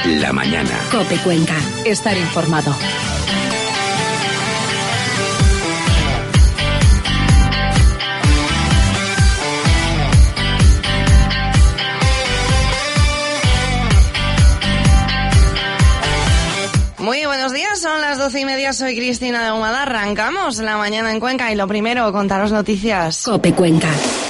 la mañana. COPE Cuenca. Estar informado. Muy buenos días, son las 12:30, soy Cristina de Ahumada. Arrancamos la mañana en Cuenca y lo primero, contaros noticias. COPE Cuenca.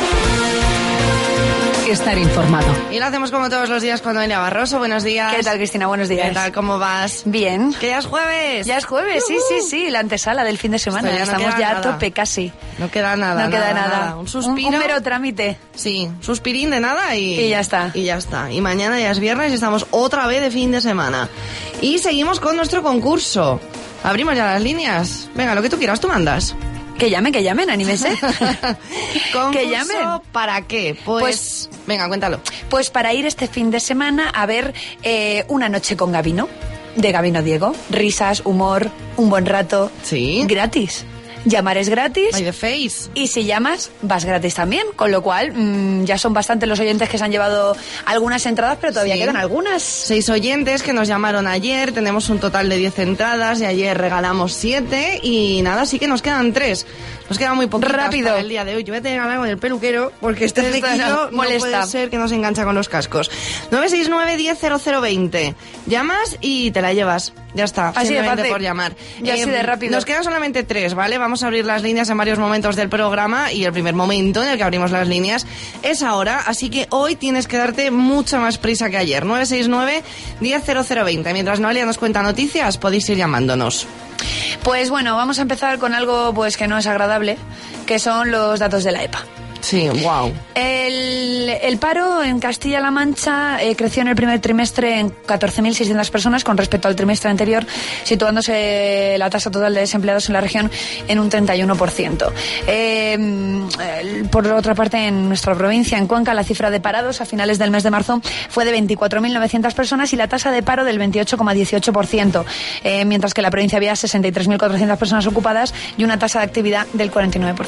Estar informado. Y lo hacemos como todos los días con Noelia Barroso. Buenos días. ¿Qué tal, Cristina? Buenos días. ¿Qué tal? ¿Cómo vas? Bien. ¿Que ya es jueves? Ya es jueves, sí, la antesala del fin de semana. Ya no estamos queda ya nada. a tope casi. No queda nada. No queda nada. Un suspiro. Un mero trámite. Sí, suspirín de nada Y ya está. Y ya está. Y mañana ya es viernes y estamos otra vez de fin de semana. Y seguimos con nuestro concurso. Abrimos ya las líneas. Venga, lo que tú quieras, tú mandas. Que llamen, anímense. ¿Concurso Que llamen. para qué? Pues venga, cuéntalo. Pues para ir este fin de semana a ver Una noche con Gabino, de Gabino Diego. Risas, humor, un buen rato. Sí. Gratis. Llamar es gratis. By the face. Y si llamas, vas gratis también. Con lo cual, ya son bastantes los oyentes que se han llevado algunas entradas, pero todavía Sí. quedan algunas. 6 oyentes que nos llamaron ayer, tenemos un total de 10 entradas y ayer regalamos 7 y nada, sí que nos quedan 3. Nos queda muy poquito Rápido. para el día de hoy. Yo voy a tener que hablar con el peluquero porque este Esto flequillo no molesta. puede ser que nos engancha con los cascos. 969-100020. Llamas y te la llevas. Ya está, Así de simplemente fácil. por llamar. Y así de rápido. Nos quedan solamente 3, ¿vale? Vamos a abrir las líneas en varios momentos del programa y el primer momento en el que abrimos las líneas es ahora, así que hoy tienes que darte mucha más prisa que ayer. 969-100020. Mientras Noelia nos cuenta noticias, podéis ir llamándonos. Pues bueno, vamos a empezar con algo pues que no es agradable, que son los datos de la EPA. Sí, wow. El paro en Castilla-La Mancha creció en el primer trimestre en 14.600 personas con respecto al trimestre anterior, situándose la tasa total de desempleados en la región en un 31%. Por otra parte, en nuestra provincia, en Cuenca, la cifra de parados a finales del mes de marzo fue de 24.900 personas y la tasa de paro del 28,18%, mientras que en la provincia había 63.400 personas ocupadas y una tasa de actividad del 49%.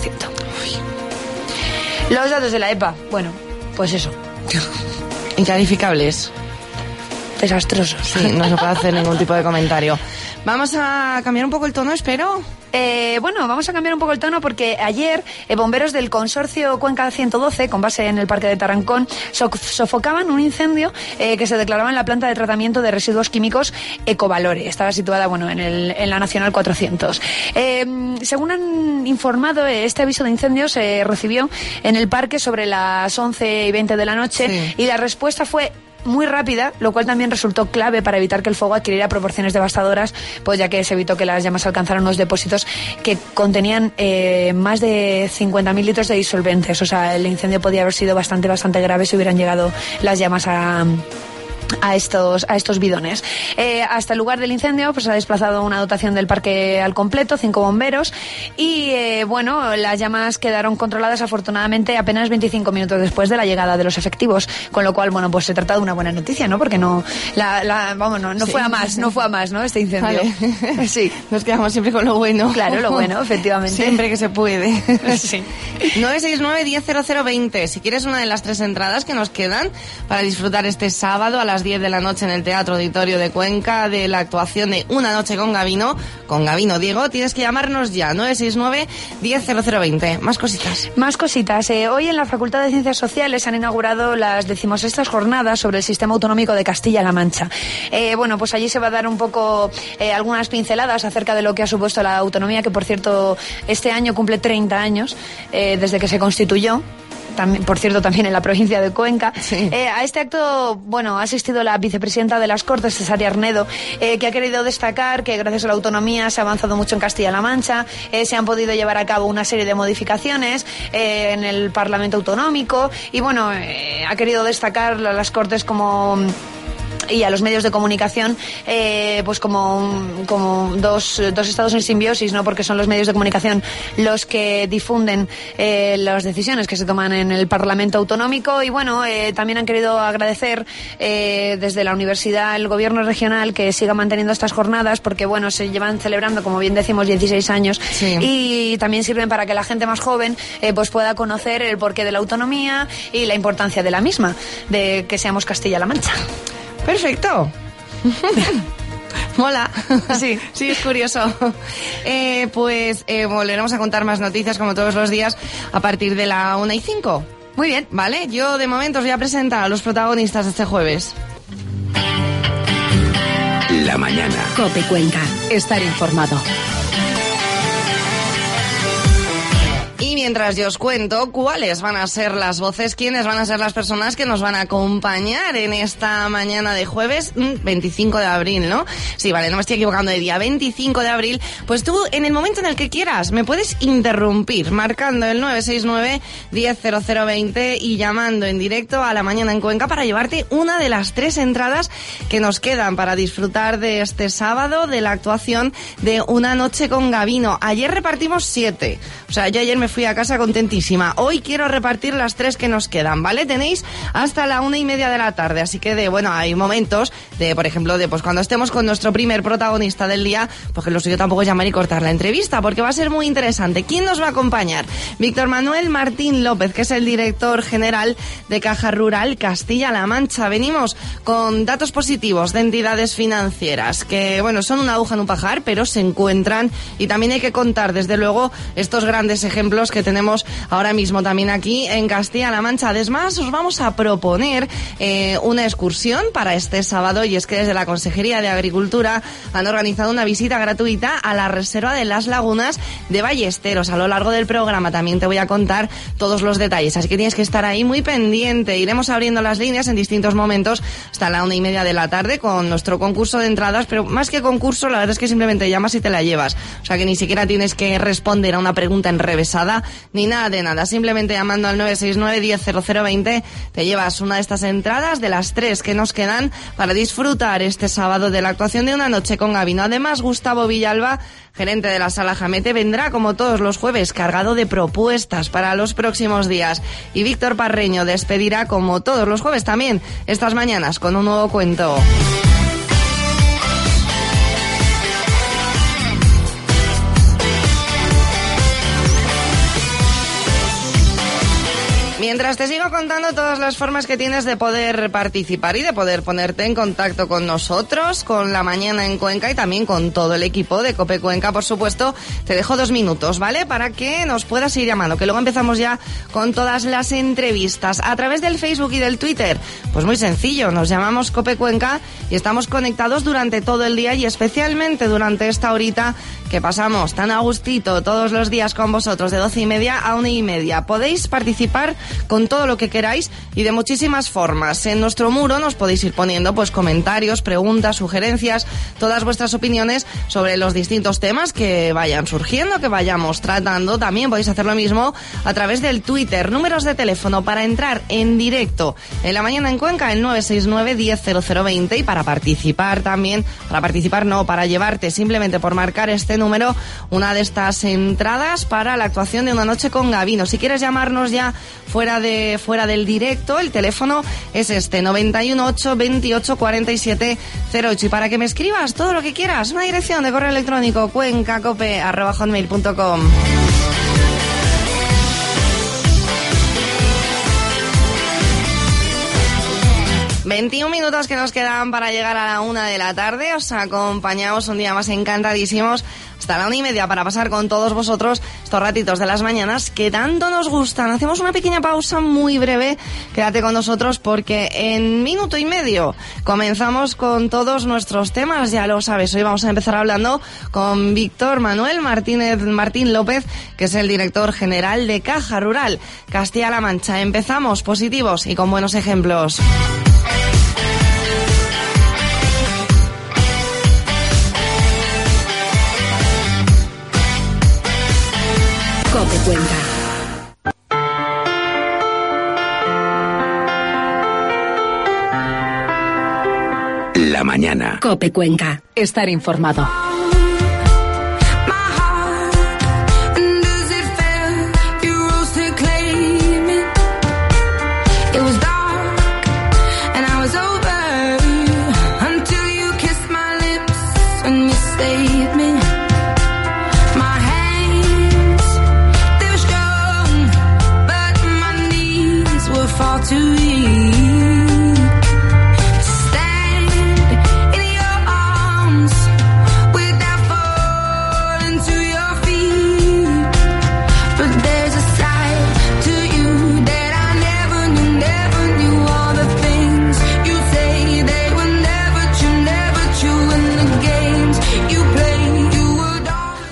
Los datos de la EPA, bueno, pues eso. Incalificables. Desastrosos. Sí, no se puede hacer ningún tipo de comentario. Vamos a cambiar un poco el tono, espero. Bueno, vamos a cambiar un poco el tono porque ayer bomberos del consorcio Cuenca 112, con base en el Parque de Tarancón, sofocaban un incendio que se declaraba en la planta de tratamiento de residuos químicos Ecovalore. Estaba situada, bueno, en la Nacional 400. Según han informado, este aviso de incendio se recibió en el parque sobre las 11:20 de la noche, sí. Y la respuesta fue muy rápida, lo cual también resultó clave para evitar que el fuego adquiriera proporciones devastadoras, pues ya que se evitó que las llamas alcanzaran unos depósitos que contenían más de 50.000 litros de disolventes. O sea, el incendio podía haber sido bastante grave si hubieran llegado las llamas a estos bidones. Hasta el lugar del incendio pues ha desplazado una dotación del parque al completo, 5 bomberos y bueno, las llamas quedaron controladas afortunadamente apenas 25 minutos después de la llegada de los efectivos, con lo cual, bueno, pues se trata de una buena noticia, ¿no? Porque no Sí. fue a más, ¿no? Este incendio. Vale. Sí. Nos quedamos siempre con lo bueno. Claro, lo bueno, efectivamente. Siempre que se puede. Sí. 969-100020. Si quieres una de las 3 entradas que nos quedan para disfrutar este sábado a las 10 de la noche en el Teatro Auditorio de Cuenca de la actuación de Una noche con Gabino Diego, tienes que llamarnos ya. 969-100020. Más cositas. Más cositas. Hoy en la Facultad de Ciencias Sociales han inaugurado las 16ª jornadas sobre el sistema autonómico de Castilla-La Mancha. Bueno, pues allí se va a dar un poco algunas pinceladas acerca de lo que ha supuesto la autonomía, que por cierto este año cumple 30 años desde que se constituyó. También, por cierto, también en la provincia de Cuenca. Sí. A este acto, bueno, ha asistido la vicepresidenta de las Cortes, Cesárea Arnedo, que ha querido destacar que gracias a la autonomía se ha avanzado mucho en Castilla-La Mancha, se han podido llevar a cabo una serie de modificaciones en el Parlamento Autonómico y, bueno, ha querido destacar a las Cortes como y a los medios de comunicación pues como dos estados en simbiosis, ¿no? Porque son los medios de comunicación los que difunden las decisiones que se toman en el Parlamento Autonómico y bueno, también han querido agradecer desde la universidad, el gobierno regional, que siga manteniendo estas jornadas porque bueno, se llevan celebrando, como bien decimos, 16 años, sí. Y también sirven para que la gente más joven pues pueda conocer el porqué de la autonomía y la importancia de la misma, de que seamos Castilla-La Mancha. Perfecto. Mola. Sí. Sí, es curioso. Volveremos a contar más noticias como todos los días a partir de la 1:05. Muy bien. Vale, yo de momento os voy a presentar a los protagonistas de este jueves. La mañana. COPE Cuenca. Estar informado. Y mientras yo os cuento cuáles van a ser las voces, quiénes van a ser las personas que nos van a acompañar en esta mañana de jueves 25 de abril, ¿no? Sí, vale, no me estoy equivocando de día, 25 de abril. Pues tú, en el momento en el que quieras, me puedes interrumpir marcando el 969-100020 y llamando en directo a La Mañana en Cuenca para llevarte una de las 3 entradas que nos quedan para disfrutar de este sábado de la actuación de Una Noche con Gabino. Ayer repartimos 7, o sea, yo ayer me fui a casa contentísima. Hoy quiero repartir las 3 que nos quedan, ¿vale? Tenéis hasta la 1:30 de la tarde, así que hay momentos por ejemplo, pues cuando estemos con nuestro primer protagonista del día, pues que lo suyo tampoco es llamar y cortar la entrevista, porque va a ser muy interesante. ¿Quién nos va a acompañar? Víctor Manuel Martín López, que es el director general de Caja Rural Castilla-La Mancha. Venimos con datos positivos de entidades financieras, que son una aguja en un pajar, pero se encuentran, y también hay que contar, desde luego, estos grandes ejemplos que tenemos ahora mismo también aquí en Castilla-La Mancha. Además, os vamos a proponer una excursión para este sábado, y es que desde la Consejería de Agricultura han organizado una visita gratuita a la Reserva de las Lagunas de Ballesteros. A lo largo del programa también te voy a contar todos los detalles, así que tienes que estar ahí muy pendiente. Iremos abriendo las líneas en distintos momentos hasta la 1:30 de la tarde con nuestro concurso de entradas, pero más que concurso, la verdad es que simplemente llamas y te la llevas. O sea que ni siquiera tienes que responder a una pregunta enrevesada ni nada de nada. Simplemente llamando al 969-100020 te llevas una de estas entradas de las 3 que nos quedan para disfrutar este sábado de la actuación de Una Noche con Gabino. Además, Gustavo Villalba, gerente de la Sala Jamete, vendrá como todos los jueves cargado de propuestas para los próximos días. Y Víctor Parreño despedirá como todos los jueves también estas mañanas con un nuevo cuento. Mientras te sigo contando todas las formas que tienes de poder participar y de poder ponerte en contacto con nosotros, con La Mañana en Cuenca y también con todo el equipo de COPE Cuenca, por supuesto, te dejo 2 minutos, ¿vale? Para que nos puedas ir llamando, que luego empezamos ya con todas las entrevistas. A través del Facebook y del Twitter, pues muy sencillo, nos llamamos COPE Cuenca y estamos conectados durante todo el día y especialmente durante esta horita que pasamos tan a gustito todos los días con vosotros, de 12:30 a 1:30. Podéis participar con todo lo que queráis y de muchísimas formas. En nuestro muro nos podéis ir poniendo pues comentarios, preguntas, sugerencias, todas vuestras opiniones sobre los distintos temas que vayan surgiendo, que vayamos tratando. También podéis hacer lo mismo a través del Twitter. Números de teléfono para entrar en directo en La Mañana en Cuenca, el 969-100020, y para participar también, para llevarte simplemente por marcar este número una de estas entradas para la actuación de Una Noche con Gabino. Si quieres llamarnos ya fuera del directo, el teléfono es este, 918 28 47 08. Y para que me escribas todo lo que quieras, una dirección de correo electrónico, cuencacope@hotmail.com. ...21 minutos que nos quedan para llegar a la 1 de la tarde. Os acompañamos un día más encantadísimos hasta la 1:30 para pasar con todos vosotros estos ratitos de las mañanas que tanto nos gustan. Hacemos una pequeña pausa muy breve. Quédate con nosotros porque en 1 minuto y medio comenzamos con todos nuestros temas. Ya lo sabes, hoy vamos a empezar hablando con Víctor Manuel Martín López, que es el director general de Caja Rural Castilla-La Mancha. Empezamos positivos y con buenos ejemplos. COPE Cuenca. La mañana. COPE Cuenca. Estar informado. To you, stand in the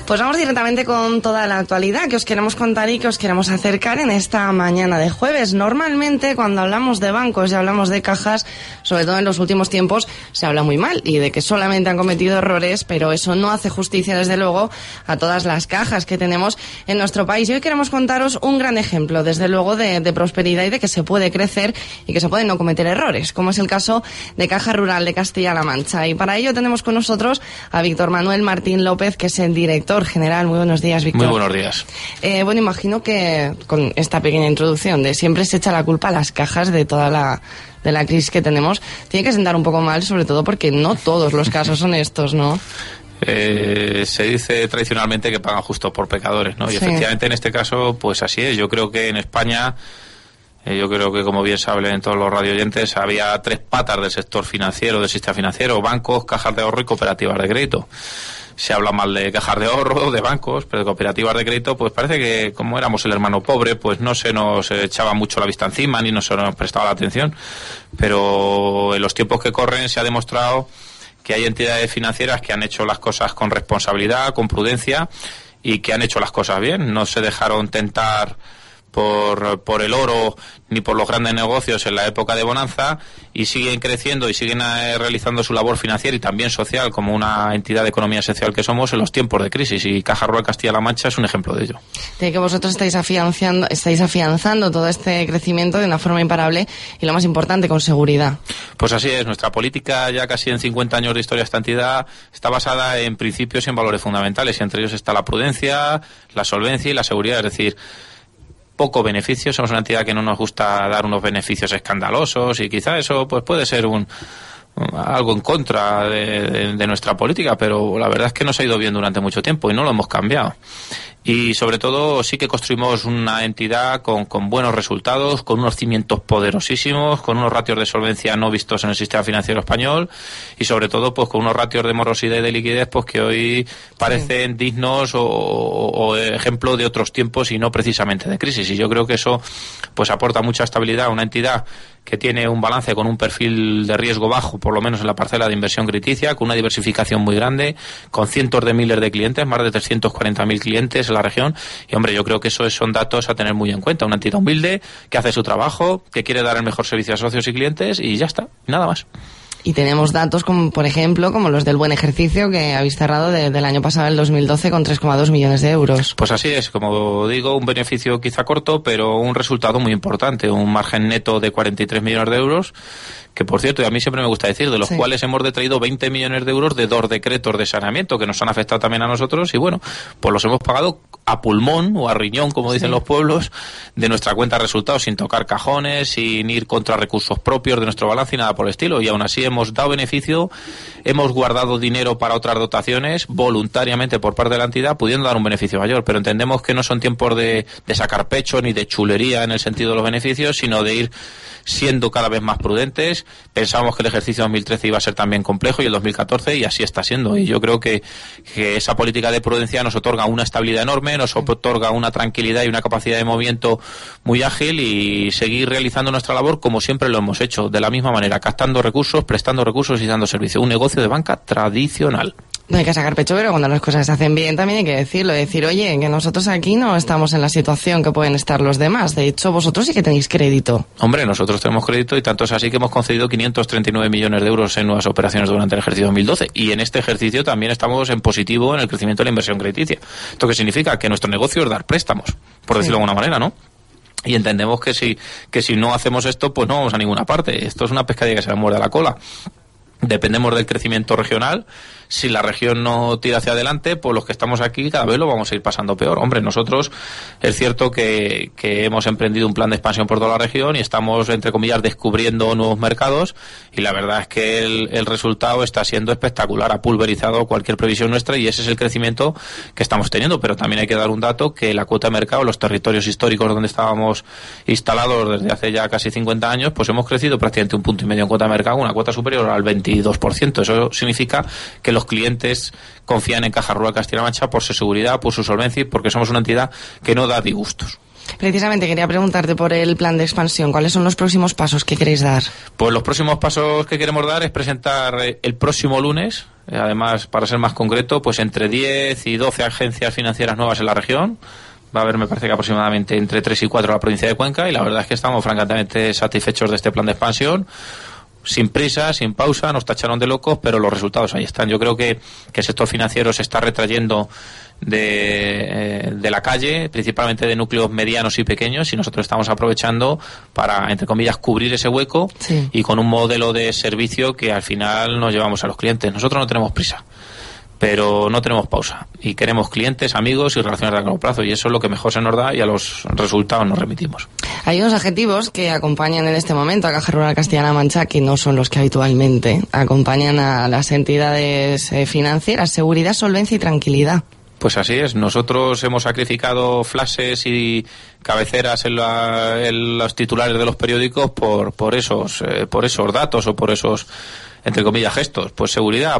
Pues vamos directamente con toda la actualidad que os queremos contar y que os queremos acercar en esta mañana de jueves. Normalmente cuando hablamos de bancos y hablamos de cajas, sobre todo en los últimos tiempos, se habla muy mal y de que solamente han cometido errores, pero eso no hace justicia, desde luego, a todas las cajas que tenemos en nuestro país. Y hoy queremos contaros un gran ejemplo, desde luego, de prosperidad y de que se puede crecer y que se pueden no cometer errores, como es el caso de Caja Rural de Castilla-La Mancha. Y para ello tenemos con nosotros a Víctor Manuel Martín López, que es el director general. Muy buenos días, Víctor. Muy buenos días. Bueno, imagino que con esta pequeña introducción de siempre se echa la culpa a las cajas de toda la crisis que tenemos, tiene que sentar un poco mal, sobre todo porque no todos los casos son estos, ¿no? Se dice tradicionalmente que pagan justo por pecadores, ¿no? Y efectivamente en este caso, pues así es. Yo creo que en España, yo creo que, como bien saben todos los radioyentes, había 3 patas del sector financiero, del sistema financiero: bancos, cajas de ahorro y cooperativas de crédito. Se habla mal de cajas de ahorro, de bancos, pero de cooperativas de crédito, pues parece que como éramos el hermano pobre, pues no se nos echaba mucho la vista encima ni se nos prestaba la atención. Pero en los tiempos que corren se ha demostrado que hay entidades financieras que han hecho las cosas con responsabilidad, con prudencia, y que han hecho las cosas bien. No se dejaron tentar por el oro ni por los grandes negocios en la época de bonanza, y siguen creciendo y siguen realizando su labor financiera y también social como una entidad de economía social que somos en los tiempos de crisis, y Caja Rural Castilla-La Mancha es un ejemplo de ello. De que vosotros estáis afianzando todo este crecimiento de una forma imparable y, lo más importante, con seguridad. Pues así es. Nuestra política, ya casi en 50 años de historia de esta entidad, está basada en principios y en valores fundamentales, y entre ellos está la prudencia, la solvencia y la seguridad. Es decir, poco beneficio. Somos una entidad que no nos gusta dar unos beneficios escandalosos, y quizá eso pues puede ser algo en contra de nuestra política, pero la verdad es que nos ha ido bien durante mucho tiempo y no lo hemos cambiado. Y sobre todo sí que construimos una entidad con buenos resultados, con unos cimientos poderosísimos, con unos ratios de solvencia no vistos en el sistema financiero español, y sobre todo pues con unos ratios de morosidad y de liquidez pues que hoy parecen dignos o ejemplo de otros tiempos y no precisamente de crisis. Y yo creo que eso pues aporta mucha estabilidad a una entidad que tiene un balance con un perfil de riesgo bajo, por lo menos en la parcela de inversión crediticia, con una diversificación muy grande, con cientos de miles de clientes, más de 340.000 clientes en la región. Y hombre, yo creo que esos son datos a tener muy en cuenta. Una entidad humilde, que hace su trabajo, que quiere dar el mejor servicio a socios y clientes, y ya está, nada más. Y tenemos datos como, por ejemplo, como los del buen ejercicio que habéis cerrado del año pasado, el 2012, con 3,2 millones de euros. Pues así es, como digo, un beneficio quizá corto, pero un resultado muy importante, un margen neto de 43 millones de euros, que por cierto, y a mí siempre me gusta decir, de los cuales hemos detraído 20 millones de euros de 2 decretos de saneamiento que nos han afectado también a nosotros, y bueno, pues los hemos pagado a pulmón o a riñón, como dicen los pueblos, de nuestra cuenta de resultados, sin tocar cajones, sin ir contra recursos propios de nuestro balance y nada por el estilo. Y aún así hemos dado beneficio, hemos guardado dinero para otras dotaciones voluntariamente por parte de la entidad, pudiendo dar un beneficio mayor. Pero entendemos que no son tiempos de sacar pecho ni de chulería en el sentido de los beneficios, sino de ir siendo cada vez más prudentes. Pensábamos que el ejercicio 2013 iba a ser también complejo, y el 2014, y así está siendo. Y yo creo que esa política de prudencia nos otorga una estabilidad enorme, nos otorga una tranquilidad y una capacidad de movimiento muy ágil, y seguir realizando nuestra labor como siempre lo hemos hecho, de la misma manera, captando recursos, prestando recursos y dando servicio. Un negocio de banca tradicional. No hay que sacar pecho, pero cuando las cosas se hacen bien también hay que decirlo, decir, oye, que nosotros aquí no estamos en la situación que pueden estar los demás. De hecho, vosotros sí que tenéis crédito. Hombre, nosotros tenemos crédito, y tanto es así que hemos concedido 539 millones de euros en nuevas operaciones durante el ejercicio 2012. Y en este ejercicio también estamos en positivo en el crecimiento de la inversión crediticia. ¿Esto qué significa? Que nuestro negocio es dar préstamos, por decirlo de alguna manera, ¿no? Y entendemos que si no hacemos esto, pues no vamos a ninguna parte. Esto es una pescadilla que se le muerde la cola. Dependemos del crecimiento regional. Si la región no tira hacia adelante, pues los que estamos aquí cada vez lo vamos a ir pasando peor. Hombre, nosotros es cierto que hemos emprendido un plan de expansión por toda la región y estamos, entre comillas, descubriendo nuevos mercados, y la verdad es que el resultado está siendo espectacular, ha pulverizado cualquier previsión nuestra, y ese es el crecimiento que estamos teniendo. Pero también hay que dar un dato, que la cuota de mercado, los territorios históricos donde estábamos instalados desde hace ya casi 50 años, pues hemos crecido prácticamente 1,5 puntos en cuota de mercado, una cuota superior al 22%. Eso significa que los clientes confían en Caja Rural Castilla-La Mancha por su seguridad, por su solvencia, y porque somos una entidad que no da disgustos. Precisamente quería preguntarte por el plan de expansión. ¿Cuáles son los próximos pasos que queréis dar? Pues los próximos pasos que queremos dar es presentar el próximo lunes además, para ser más concreto, pues entre 10 y 12 agencias financieras nuevas en la región. Va a haber, me parece que aproximadamente entre 3 y 4 en la provincia de Cuenca, y la verdad es que estamos francamente satisfechos de este plan de expansión. Sin prisa, sin pausa, nos tacharon de locos, pero los resultados ahí están. Yo creo que el sector financiero se está retrayendo de la calle, principalmente de núcleos medianos y pequeños, y nosotros estamos aprovechando para, entre comillas, cubrir ese hueco, sí, y con un modelo de servicio que al final nos llevamos a los clientes. Nosotros no tenemos prisa, pero no tenemos pausa, y queremos clientes, amigos y relaciones de largo plazo, y eso es lo que mejor se nos da, y a los resultados nos remitimos. Hay unos adjetivos que acompañan en este momento a Caja Rural Castilla-La Mancha que no son los que habitualmente acompañan a las entidades financieras: seguridad, solvencia y tranquilidad. Pues así es. Nosotros hemos sacrificado flashes y cabeceras en los titulares de los periódicos por esos datos o por esos, entre comillas, gestos. Pues seguridad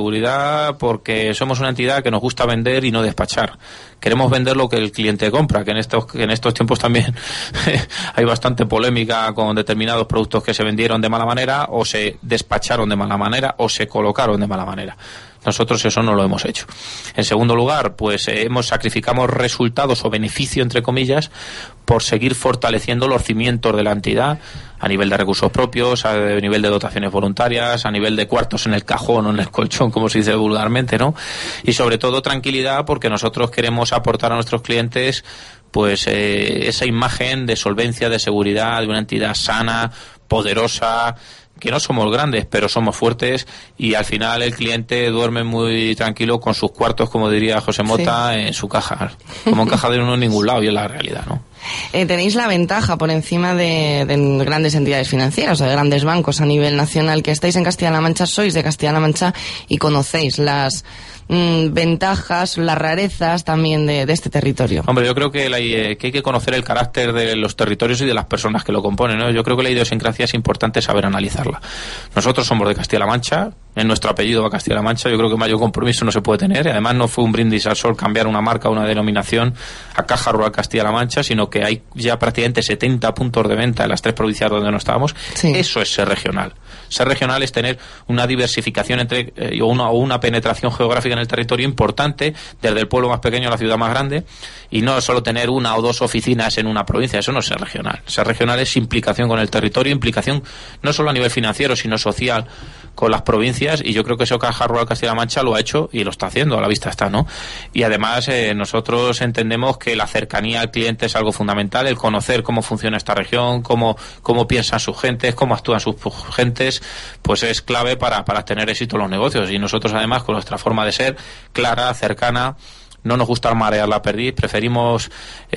porque somos una entidad que nos gusta vender y no despachar. Queremos vender lo que el cliente compra, que en estos tiempos también hay bastante polémica con determinados productos que se vendieron de mala manera, o se despacharon de mala manera, o se colocaron de mala manera. Nosotros eso no lo hemos hecho. En segundo lugar, pues sacrificamos resultados o beneficio, entre comillas, por seguir fortaleciendo los cimientos de la entidad a nivel de recursos propios, a nivel de dotaciones voluntarias, a nivel de cuartos en el cajón o en el colchón, como se dice vulgarmente, ¿no? Y sobre todo tranquilidad, porque nosotros queremos aportar a nuestros clientes pues esa imagen de solvencia, de seguridad, de una entidad sana, poderosa, que no somos grandes, pero somos fuertes, y al final el cliente duerme muy tranquilo con sus cuartos, como diría José Mota, sí, en su caja. Como en caja de uno en ningún lado, y es la realidad, ¿no? Tenéis la ventaja por encima de grandes entidades financieras o de grandes bancos a nivel nacional, que estáis en Castilla-La Mancha, sois de Castilla-La Mancha y conocéis las ventajas, las rarezas también de este territorio. Hombre, yo creo que hay que conocer el carácter de los territorios y de las personas que lo componen, ¿no? Yo creo que la idiosincrasia es importante saber analizarla. Nosotros somos de Castilla-La Mancha, en nuestro apellido va Castilla-La Mancha, yo creo que mayor compromiso no se puede tener, y además no fue un brindis al sol cambiar una marca o una denominación a Caja Rural Castilla-La Mancha, sino que hay ya prácticamente 70 puntos de venta en las 3 provincias donde no estábamos. Sí. Eso es ser regional. Ser regional es tener una diversificación o una penetración geográfica en el territorio importante, desde el pueblo más pequeño a la ciudad más grande, y no solo tener 1 o 2 oficinas en una provincia. Eso no es ser regional. Ser regional es implicación con el territorio, implicación no solo a nivel financiero, sino social con las provincias, y yo creo que eso Caja Rural Castilla-La Mancha lo ha hecho y lo está haciendo, a la vista está, ¿no? Y además nosotros entendemos que la cercanía al cliente es algo fundamental, el conocer cómo funciona esta región, cómo piensan sus gentes, cómo actúan sus gentes, pues es clave para tener éxito en los negocios. Y nosotros además, con nuestra forma de ser clara, cercana, no nos gusta marear la perdiz, preferimos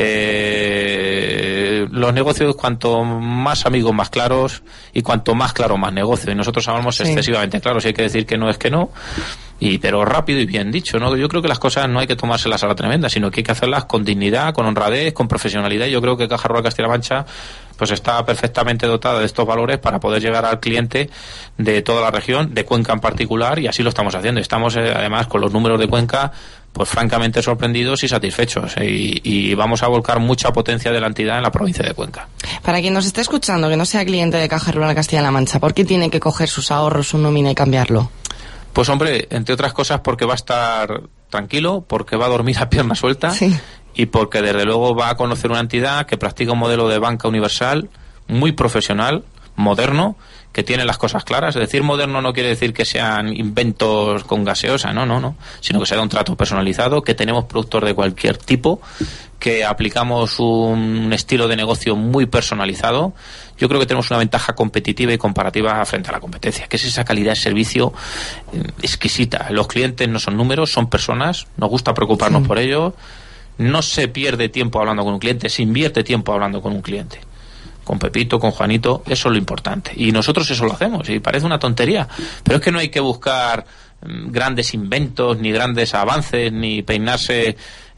los negocios cuanto más amigos más claros, y cuanto más claro más negocio, y nosotros hablamos excesivamente claros, y hay que decir que no es que no, pero rápido y bien dicho, ¿no? Yo creo que las cosas no hay que tomárselas a la tremenda, sino que hay que hacerlas con dignidad, con honradez, con profesionalidad, y yo creo que Caja Rural Castilla-La Mancha pues está perfectamente dotada de estos valores para poder llegar al cliente de toda la región, de Cuenca en particular, y así lo estamos haciendo. Estamos además con los números de Cuenca pues francamente sorprendidos y satisfechos, y vamos a volcar mucha potencia de la entidad en la provincia de Cuenca. Para quien nos esté escuchando que no sea cliente de Caja Rural Castilla-La Mancha, ¿por qué tiene que coger sus ahorros, su nómina y cambiarlo? Pues hombre, entre otras cosas porque va a estar tranquilo, porque va a dormir a pierna suelta, sí, y porque desde luego va a conocer una entidad que practica un modelo de banca universal muy profesional, moderno, que tiene las cosas claras. Es decir, moderno no quiere decir que sean inventos con gaseosa, no, sino que sea un trato personalizado, que tenemos productos de cualquier tipo, que aplicamos un estilo de negocio muy personalizado. Yo creo que tenemos una ventaja competitiva y comparativa frente a la competencia, que es esa calidad de servicio exquisita. Los clientes no son números, son personas, nos gusta preocuparnos por ellos. No se pierde tiempo hablando con un cliente, se invierte tiempo hablando con un cliente. Con Pepito, con Juanito, eso es lo importante. Y nosotros eso lo hacemos, y parece una tontería, pero es que no hay que buscar grandes inventos, ni grandes avances, ni peinarse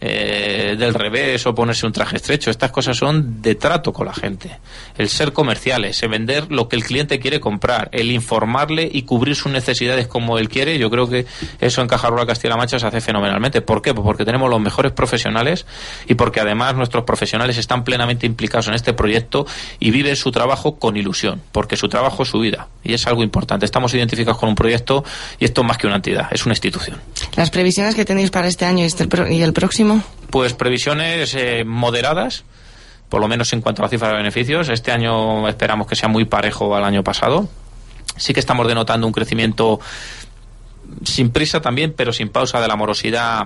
del revés o ponerse un traje estrecho. Estas cosas son de trato con la gente. El ser comerciales, el vender lo que el cliente quiere comprar, el informarle y cubrir sus necesidades como él quiere. Yo creo que eso en Caja Rural Castilla-La Mancha se hace fenomenalmente. ¿Por qué? Pues porque tenemos los mejores profesionales y porque además nuestros profesionales están plenamente implicados en este proyecto y viven su trabajo con ilusión, porque su trabajo es su vida y es algo importante. Estamos identificados con un proyecto y esto es más que una entidad, es una institución. ¿Las previsiones que tenéis para este año y el próximo? Pues previsiones moderadas, por lo menos en cuanto a la cifra de beneficios. Este año esperamos que sea muy parejo al año pasado. Sí que estamos denotando un crecimiento sin prisa también, pero sin pausa, de la morosidad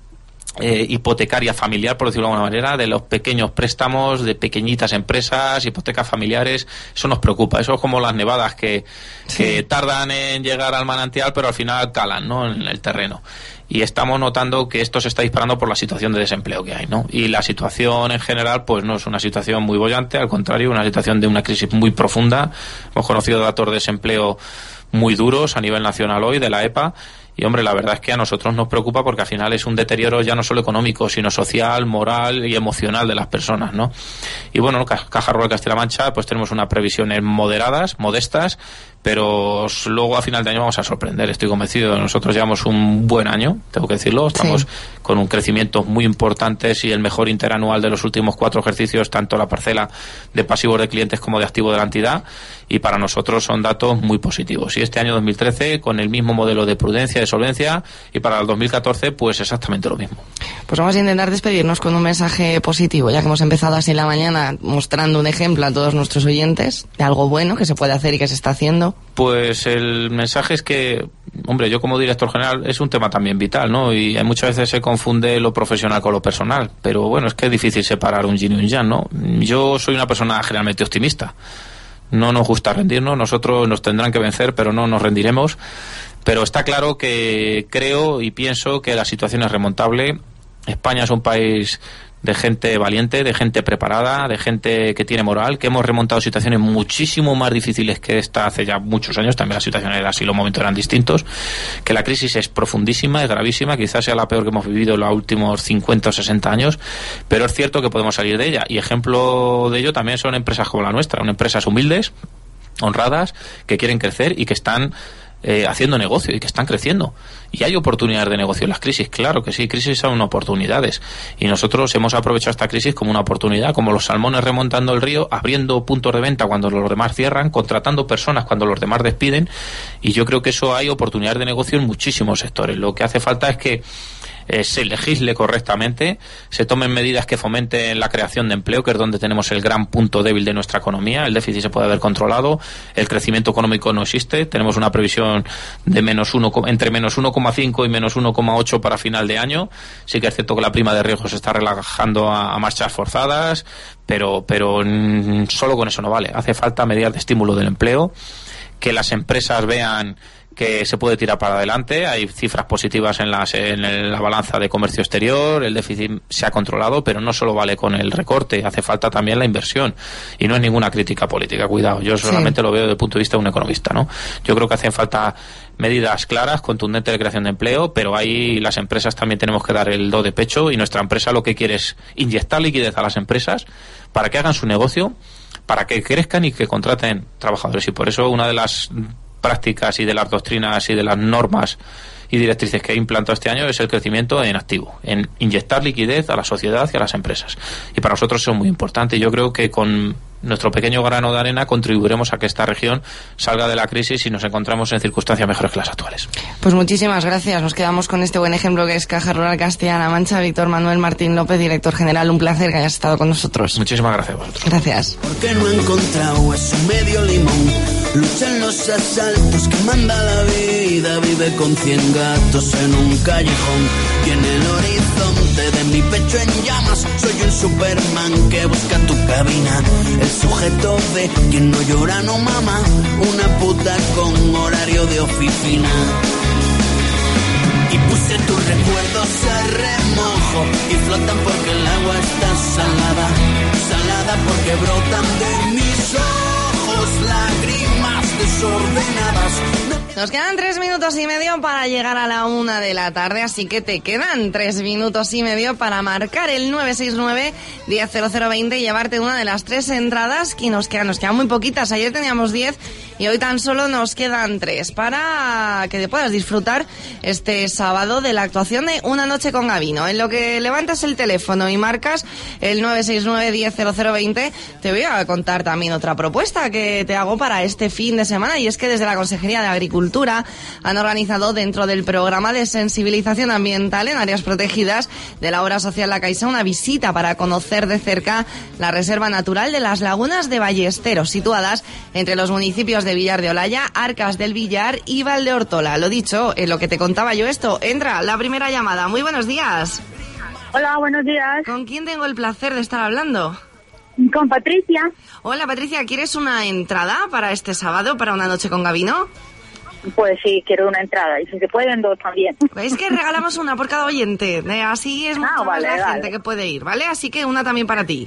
hipotecaria familiar, por decirlo de alguna manera, de los pequeños préstamos, de pequeñitas empresas, hipotecas familiares. Eso nos preocupa. Eso es como las nevadas que tardan en llegar al manantial, pero al final calan, ¿no?, en el terreno. Y estamos notando que esto se está disparando por la situación de desempleo que hay, ¿no? Y la situación en general, pues no es una situación muy bollante, al contrario, una situación de una crisis muy profunda. Hemos conocido datos de desempleo muy duros a nivel nacional hoy, de la EPA. Y, hombre, la verdad es que a nosotros nos preocupa porque al final es un deterioro ya no solo económico, sino social, moral y emocional de las personas, ¿no? Y, bueno, Caja Rural Castilla-La Mancha, pues tenemos unas previsiones moderadas, modestas, pero luego a final de año vamos a sorprender, estoy convencido. Nosotros llevamos un buen año, tengo que decirlo, estamos con un crecimiento muy importante y el mejor interanual de los últimos 4 ejercicios, tanto la parcela de pasivos de clientes como de activo de la entidad, y para nosotros son datos muy positivos. Y este año 2013 con el mismo modelo de prudencia, de solvencia, y para el 2014 pues exactamente lo mismo. Pues vamos a intentar despedirnos con un mensaje positivo, ya que hemos empezado así la mañana mostrando un ejemplo a todos nuestros oyentes de algo bueno que se puede hacer y que se está haciendo. Pues el mensaje es que, hombre, yo como director general es un tema también vital, ¿no? Y muchas veces se confunde lo profesional con lo personal, pero bueno, es que es difícil separar un yin y un yang, ¿no? Yo soy una persona generalmente optimista. No nos gusta rendirnos, nosotros nos tendrán que vencer, pero no nos rendiremos. Pero está claro que creo y pienso que la situación es remontable. España es un país de gente valiente, de gente preparada, de gente que tiene moral, que hemos remontado situaciones muchísimo más difíciles que esta hace ya muchos años. También las situaciones eran así, los momentos eran distintos, que la crisis es profundísima, es gravísima, quizás sea la peor que hemos vivido en los últimos 50 o 60 años, pero es cierto que podemos salir de ella, y ejemplo de ello también son empresas como la nuestra, empresas humildes, honradas, que quieren crecer y que están haciendo negocio y que están creciendo. Y hay oportunidades de negocio en las crisis, claro que sí, crisis son oportunidades. Y nosotros hemos aprovechado esta crisis como una oportunidad, como los salmones remontando el río, abriendo puntos de venta cuando los demás cierran, contratando personas cuando los demás despiden. Y yo creo que eso hay oportunidades de negocio en muchísimos sectores. Lo que hace falta es que se legisle correctamente, se tomen medidas que fomenten la creación de empleo, que es donde tenemos el gran punto débil de nuestra economía. El déficit se puede haber controlado, el crecimiento económico no existe, tenemos una previsión de entre menos 1,5 y menos 1,8 para final de año. Sí que es cierto que la prima de riesgo se está relajando a marchas forzadas, pero solo con eso no vale. Hace falta medidas de estímulo del empleo, que las empresas vean que se puede tirar para adelante. Hay cifras positivas en la balanza de comercio exterior, el déficit se ha controlado, pero no solo vale con el recorte, hace falta también la inversión, y no es ninguna crítica política, cuidado, yo solamente lo veo desde el punto de vista de un economista, ¿no? Yo creo que hacen falta medidas claras, contundentes de creación de empleo, pero ahí las empresas también tenemos que dar el do de pecho, y nuestra empresa lo que quiere es inyectar liquidez a las empresas para que hagan su negocio, para que crezcan y que contraten trabajadores. Y por eso una de las prácticas y de las doctrinas y de las normas y directrices que he implantado este año es el crecimiento en activo, en inyectar liquidez a la sociedad y a las empresas. Y para nosotros eso es muy importante. Yo creo que con nuestro pequeño grano de arena contribuiremos a que esta región salga de la crisis y nos encontramos en circunstancias mejores que las actuales. Pues muchísimas gracias. Nos quedamos con este buen ejemplo que es Caja Rural Castilla-La Mancha. Víctor Manuel Martín López, director general, un placer que hayas estado con nosotros. Muchísimas gracias a vosotros. Gracias. Porque no he encontrado es un medio limón, lucha en los asaltos que manda la vida, vive con 100 gatos en un callejón, y en el horizonte de mi pecho en llamas soy un Superman que busca tu cabina, el sujeto de quien no llora no mama, una puta con horario de oficina. Y puse tus recuerdos a remojo y flotan porque el agua está salada, salada porque brotan de mis ojos lágrimas desordenadas. Nos quedan 3 minutos y medio para llegar a la 1 de la tarde, así que te quedan 3 minutos y medio para marcar el 969-100020 y llevarte una de las 3 entradas que nos quedan muy poquitas. Ayer teníamos 10 y hoy tan solo nos quedan 3 para que te puedas disfrutar este sábado de la actuación de Una noche con Gabino. En lo que levantas el teléfono y marcas el 969-100020, te voy a contar también otra propuesta que te hago para este fin de semana, y es que desde la Consejería de Agricultura han organizado dentro del programa de sensibilización ambiental en áreas protegidas de la obra social La Caixa una visita para conocer de cerca la Reserva Natural de las Lagunas de Ballesteros, situadas entre los municipios de Villar de Olaya, Arcas del Villar y Valdeortola. Lo dicho, en lo que te contaba yo esto, entra la primera llamada. Muy buenos días. Hola, buenos días. ¿Con quién tengo el placer de estar hablando? Con Patricia. Hola Patricia, ¿quieres una entrada para este sábado, para Una noche con Gabino? Pues sí, quiero una entrada, y si se pueden 2 también. Es que regalamos una por cada oyente, así es mucho más la gente que puede ir, ¿vale? Así que una también para ti.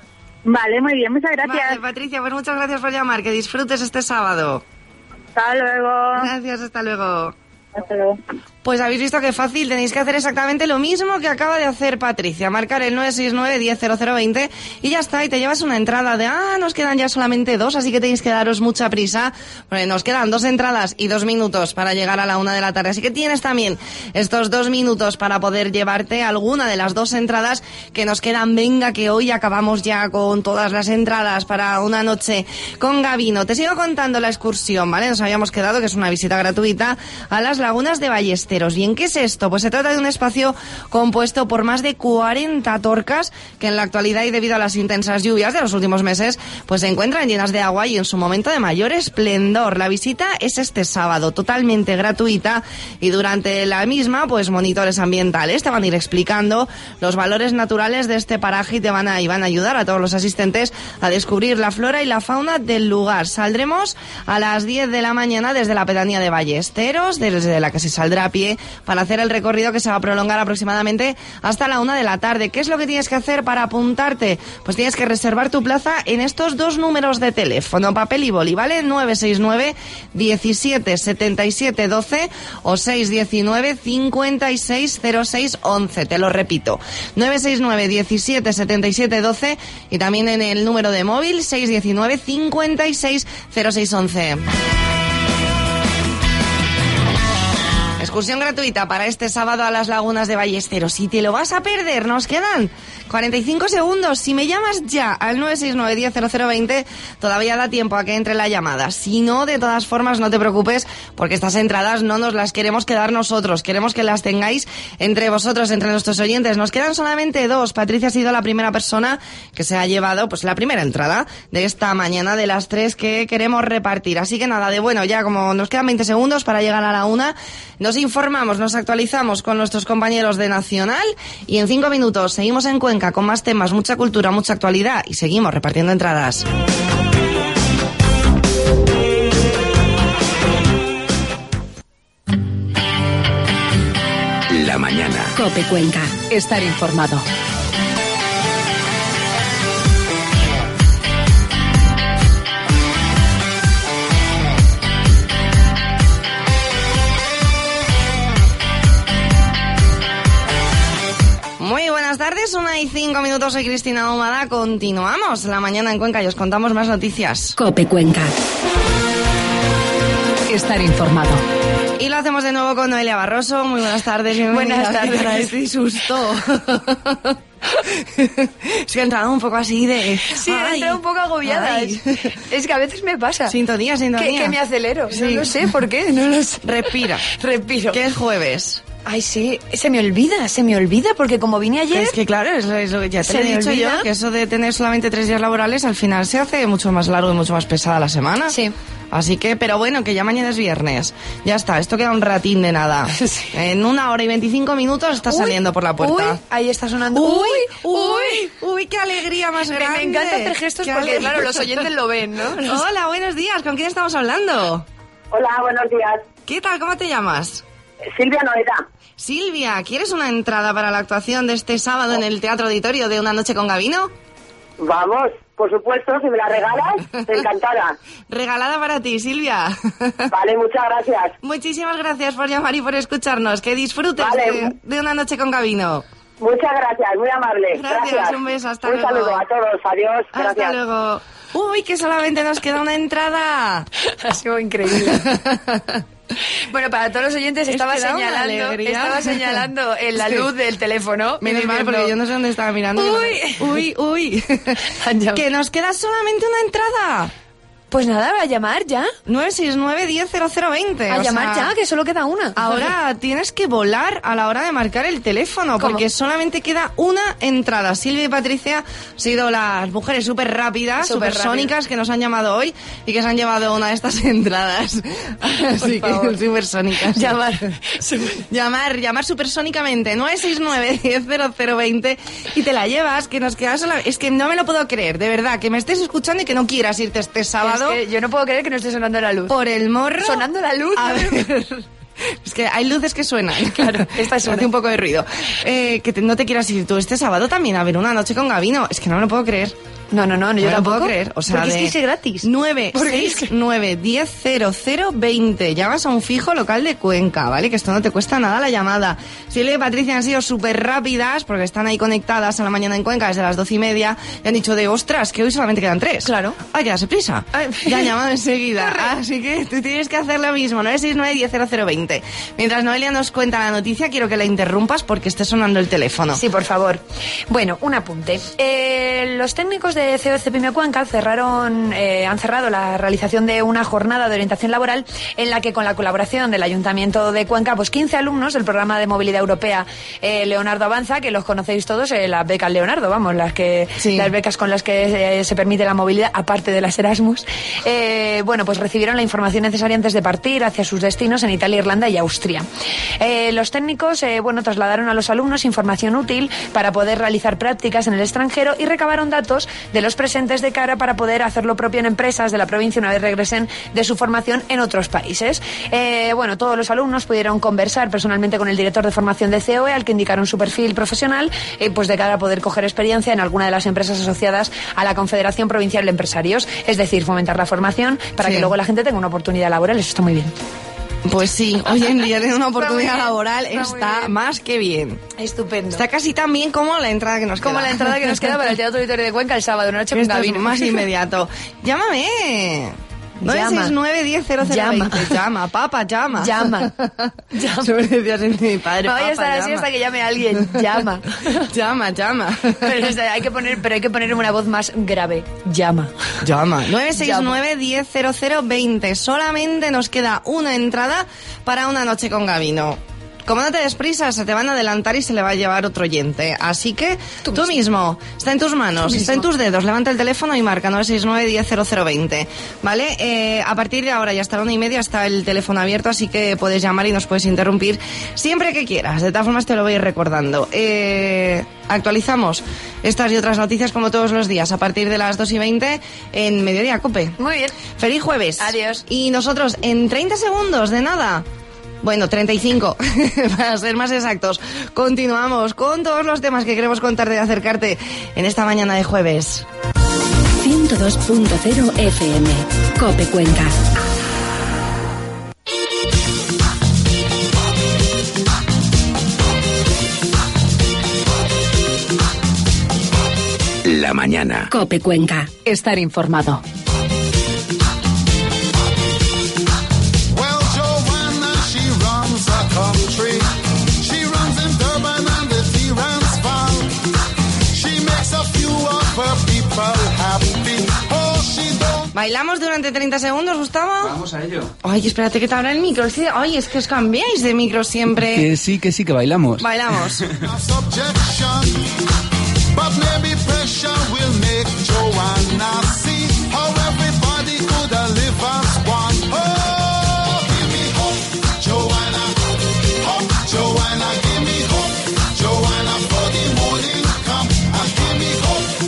Vale, muy bien, muchas gracias. Vale, Patricia, pues muchas gracias por llamar, que disfrutes este sábado. Hasta luego. Gracias, hasta luego. Hasta luego. Pues habéis visto qué fácil, tenéis que hacer exactamente lo mismo que acaba de hacer Patricia, marcar el 969-100020 y ya está, y te llevas una entrada de, nos quedan ya solamente 2, así que tenéis que daros mucha prisa, porque nos quedan 2 entradas y 2 minutos para llegar a la 1 de la tarde, así que tienes también estos 2 minutos para poder llevarte alguna de las 2 entradas que nos quedan. Venga, que hoy acabamos ya con todas las entradas para Una noche con Gabino. Te sigo contando la excursión, ¿vale? Nos habíamos quedado que es una visita gratuita a las Lagunas de Ballesteros. Bien, ¿qué es esto? Pues se trata de un espacio compuesto por más de 40 torcas que en la actualidad, y debido a las intensas lluvias de los últimos meses, pues se encuentran llenas de agua y en su momento de mayor esplendor. La visita es este sábado, totalmente gratuita, y durante la misma, pues monitores ambientales te van a ir explicando los valores naturales de este paraje y van a ayudar a todos los asistentes a descubrir la flora y la fauna del lugar. Saldremos a las 10 de la mañana desde la pedanía de Ballesteros, desde la que se saldrá a pie para hacer el recorrido, que se va a prolongar aproximadamente hasta la 1 de la tarde. ¿Qué es lo que tienes que hacer para apuntarte? Pues tienes que reservar tu plaza en estos 2 números de teléfono, papel y boli, ¿vale? 969 17 77 12 o 619 56 06 11. Te lo repito, 969 17 77 12 y también en el número de móvil 619 56 06 11. Excursión gratuita para este sábado a las Lagunas de Ballesteros. Si te lo vas a perder, nos quedan 45 segundos. Si me llamas ya al 969-100020, todavía da tiempo a que entre la llamada. Si no, de todas formas, no te preocupes, porque estas entradas no nos las queremos quedar nosotros. Queremos que las tengáis entre vosotros, entre nuestros oyentes. Nos quedan solamente 2. Patricia ha sido la primera persona que se ha llevado, pues, la primera entrada de esta mañana de las 3 que queremos repartir. Así que nada, ya como nos quedan 20 segundos para llegar a la 1, nos informamos, nos actualizamos con nuestros compañeros de Nacional y en 5 minutos seguimos en Cuenca con más temas, mucha cultura, mucha actualidad y seguimos repartiendo entradas. La mañana. COPE Cuenca. Estar informado. Muy buenas tardes, 1:05, soy Cristina Ahumada. Continuamos la mañana en Cuenca y os contamos más noticias. COPE Cuenca. Estar informado. Y lo hacemos de nuevo con Noelia Barroso. Muy buenas tardes. Buenas tardes. Estoy susto. Es que he entrado un poco así de... Sí, he entrado un poco agobiada. Es que a veces me pasa. Sintonía. Que me acelero. Sí. No lo sé por qué. No lo sé. Respiro. Que es jueves. Ay, sí, se me olvida, porque como vine ayer... Es que claro, es lo que ya te he dicho yo, que eso de tener solamente 3 días laborales, al final se hace mucho más largo y mucho más pesada la semana. Sí. Así que, pero bueno, que ya mañana es viernes. Ya está, esto queda un ratín de nada. Sí. En 1 hora y 25 minutos está saliendo por la puerta. Uy, ahí está sonando. Uy, qué alegría más grande. Me encanta hacer gestos porque, claro, los oyentes lo ven, ¿no? Hola, buenos días, ¿con quién estamos hablando? Hola, buenos días. ¿Qué tal, cómo te llamas? Silvia Noeda. Silvia, ¿quieres una entrada para la actuación de este sábado en el Teatro Auditorio de Una noche con Gabino? Vamos, Por supuesto, si me la regalas, encantada. Regalada para ti, Silvia. Vale, muchas gracias. Muchísimas gracias por llamar y por escucharnos. Que disfrutes de una noche con Gabino. Muchas gracias, muy amable. Gracias, un beso, hasta luego. Un saludo a todos, adiós. Hasta Gracias. luego. Uy, que solamente nos queda una entrada. Ha sido increíble. Bueno, para todos los oyentes estaba señalando en la luz del teléfono. Menos mal, porque yo no sé dónde estaba mirando. Uy. Que nos queda solamente una entrada. Pues nada, a llamar ya. 969-100020. A llamar ya, que solo queda una. Ahora tienes que volar a la hora de marcar el teléfono, porque solamente queda una entrada. Silvia y Patricia han sido las mujeres súper rápidas, supersónicas que nos han llamado hoy y que se han llevado una de estas entradas. Así que supersónicas. Llamar supersónicamente. 969-100020 y te la llevas, que nos queda sola. Es que no me lo puedo creer, de verdad, que me estés escuchando y que no quieras irte este sábado. Es que yo no puedo creer que no esté sonando la luz. Por el morro. ¿Sonando la luz? A ver. Es que hay luces que suenan. Claro, esta hace un poco de ruido. No te quieras ir tú este sábado también a ver Una Noche con Gabino. Es que no me lo puedo creer. No, yo tampoco puedo creer. O sea, porque es que es gratis. 969-100020. Llamas a un fijo local de Cuenca, ¿vale? Que esto no te cuesta nada la llamada. Silvia y Patricia han sido súper rápidas porque están ahí conectadas a la mañana en Cuenca desde las 12:30 y han dicho ostras, que hoy solamente quedan 3. Claro. Hay que darse prisa. Ya han llamado enseguida. Así que tú tienes que hacer lo mismo. 969-100020. Mientras Noelia nos cuenta la noticia, quiero que la interrumpas porque esté sonando el teléfono. Sí, por favor. Bueno, un apunte. Los técnicos de COE Pyme Cuenca han cerrado la realización de una jornada de orientación laboral en la que, con la colaboración del Ayuntamiento de Cuenca, 15 alumnos del programa de movilidad europea Leonardo Avanza, que los conocéis todos, las becas Leonardo, las becas con las que se permite la movilidad, aparte de las Erasmus, pues recibieron la información necesaria antes de partir hacia sus destinos en Italia, Irlanda y Austria. Los técnicos trasladaron a los alumnos información útil para poder realizar prácticas en el extranjero y recabaron datos de los presentes de cara para poder hacer lo propio en empresas de la provincia una vez regresen de su formación en otros países. Todos los alumnos pudieron conversar personalmente con el director de formación de COE, al que indicaron su perfil profesional, de cara a poder coger experiencia en alguna de las empresas asociadas a la Confederación Provincial de Empresarios, es decir, fomentar la formación para que luego la gente tenga una oportunidad laboral. Eso está muy bien. Pues sí, hoy en día tener una oportunidad laboral está más que bien. Estupendo. Está casi tan bien como la entrada que nos queda. Como la entrada que nos queda para el Teatro Auditorio de Cuenca el sábado, una noche con Gabino. Más inmediato. ¡Llámame! 969-100020. Llama, papá, llama. Llama. Sobre decías en mi padre. No voy a estar así hasta que llame a alguien. Llama. Llama. Pero hay que poner una voz más grave. Llama. 969-100020. Solamente nos queda una entrada para Una Noche con Gabino. Como no te des prisa, se te van a adelantar y se le va a llevar otro oyente. Así que tú mismo, está en tus manos, está en tus dedos. Levanta el teléfono y marca 969-100020. ¿Vale? A partir de ahora y hasta la 1:30 está el teléfono abierto, así que puedes llamar y nos puedes interrumpir siempre que quieras. De todas formas te lo voy a ir recordando. Actualizamos estas y otras noticias como todos los días a partir de las 2:20 en Mediodía Cope. Muy bien. Feliz jueves. Adiós. Y nosotros en 30 segundos, de nada. Bueno, 35, para ser más exactos. Continuamos con todos los temas que queremos contarte y acercarte en esta mañana de jueves. 102.0 FM, Cope Cuenca. La mañana. Cope Cuenca, estar informado. ¿Bailamos durante 30 segundos, Gustavo? Vamos a ello. Ay, espérate que te abra el micro. Ay, es que os cambiáis de micro siempre. Que sí, que bailamos. Bailamos.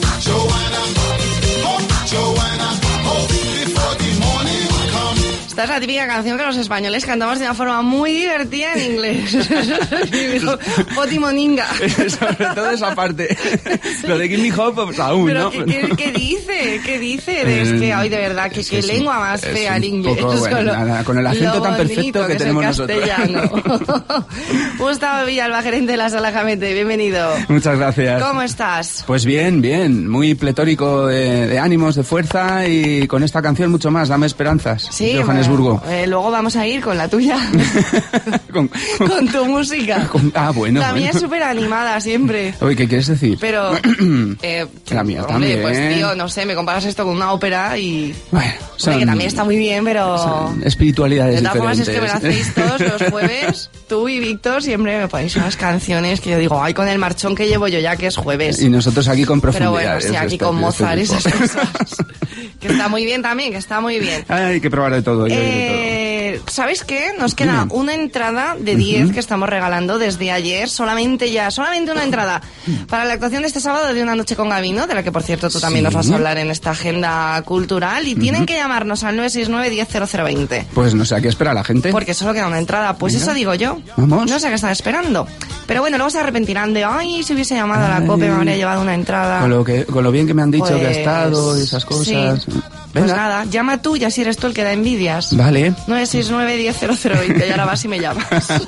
¿Estás la típica canción que los españoles cantamos de una forma muy divertida en inglés. Y dijo, Poti Moninga. Sobre todo esa parte. Lo de Give Me Hope, pues aún, pero ¿no? ¿qué dice? ¿Qué dice? Es que, ay, de verdad, que qué lengua más fea el inglés. Poco, bueno, nada, con el acento tan perfecto que tenemos nosotros. Gustavo Villalba, gerente de la Sala Jamete, bienvenido. Muchas gracias. ¿Cómo estás? Pues bien, muy pletórico de ánimos, de fuerza, y con esta canción mucho más, Dame Esperanzas, sí, de Johannesburgo. Luego vamos a ir con la tuya. con tu música. Bueno. La mía es súper animada siempre. Oye, ¿qué quieres decir? Pero... la mía hombre, también. Pues tío, no sé, me comparas esto con una ópera y... Bueno, que también está muy bien, pero... espiritualidades de todas formas, es que me lo diferentes. hacéis todos los jueves, tú y Víctor, siempre me ponéis unas canciones que yo digo, ay, con el marchón que llevo yo ya que es jueves. Y nosotros aquí con profundidad. Pero bueno, sí, aquí con Mozart y esas cosas. Que está muy bien también, que está muy bien. Hay que probar de todo. ¿Sabéis qué? Nos queda una entrada de 10 que estamos regalando desde ayer, solamente una entrada para la actuación de este sábado de Una Noche con Gabino, de la que por cierto tú también nos vas a hablar en esta agenda cultural, y tienen que llamarnos al 969 10 0020. Pues no sé, ¿a qué espera la gente? Porque solo queda una entrada, pues eso digo yo. Vamos. No sé qué están esperando. Pero bueno, luego se arrepentirán de, ay, si hubiese llamado a la COPE me habría llevado una entrada. Con lo bien que me han dicho pues, que ha estado y esas cosas. Sí. Pues nada, llama tú y así eres tú el que da envidias. Vale. 969 10 0020 y ahora vas y me llamas.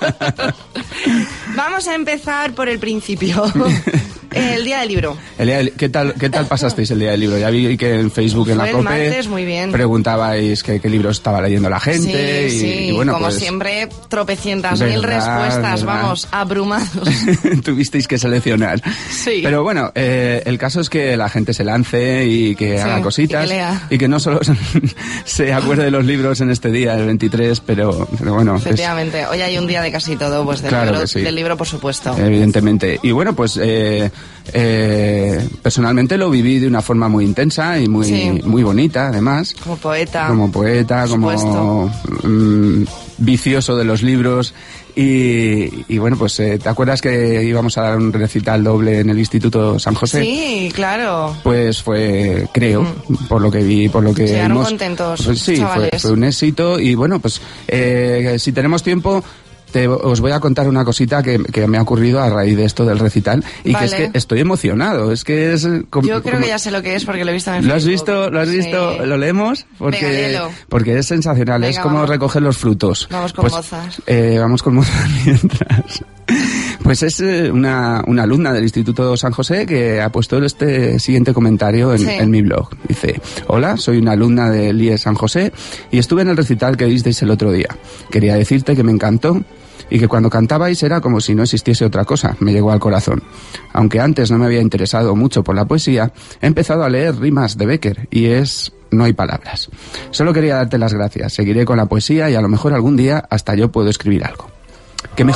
Vamos a empezar por el principio. El día del libro. ¿Qué tal pasasteis el día del libro? Ya vi que en Facebook, en la COPE, martes, muy bien. Preguntabais qué libro estaba leyendo la gente. Sí, y bueno, como pues, siempre, tropecientas mil respuestas, vamos, abrumados. Tuvisteis que seleccionar. Sí. Pero bueno, el caso es que la gente se lance y que haga cositas. Y que no solo se acuerde de los libros en este día, el 23, pero bueno. Efectivamente, hoy hay un día de casi todo, pues del libro, por supuesto. Evidentemente. Y bueno, pues personalmente lo viví de una forma muy intensa y muy bonita, además. Como poeta, como vicioso de los libros. Y bueno, pues ¿te acuerdas que íbamos a dar un recital doble en el Instituto San José? Sí, claro. Pues fue, creo, por lo que vi, por lo que llegaron vimos, contentos, pues sí, fue un éxito. Y bueno, pues si tenemos tiempo, os voy a contar una cosita que me ha ocurrido a raíz de esto del recital y que es que estoy emocionado. Es que es yo creo que ya sé lo que es porque lo he visto en Facebook. ¿Lo has visto? Sí. ¿Lo leemos? Porque es sensacional. Venga, es como vamos. Recoger los frutos. Vamos con mozas. Vamos con mozas mientras. Pues es una alumna del Instituto San José que ha puesto este siguiente comentario en mi blog. Dice: hola, soy una alumna del IE San José y estuve en el recital que disteis el otro día. Quería decirte que me encantó y que cuando cantabais era como si no existiese otra cosa. Me llegó al corazón. Aunque antes no me había interesado mucho por la poesía, he empezado a leer rimas de Bécquer y no hay palabras. Solo quería darte las gracias. Seguiré con la poesía y a lo mejor algún día hasta yo puedo escribir algo. Qué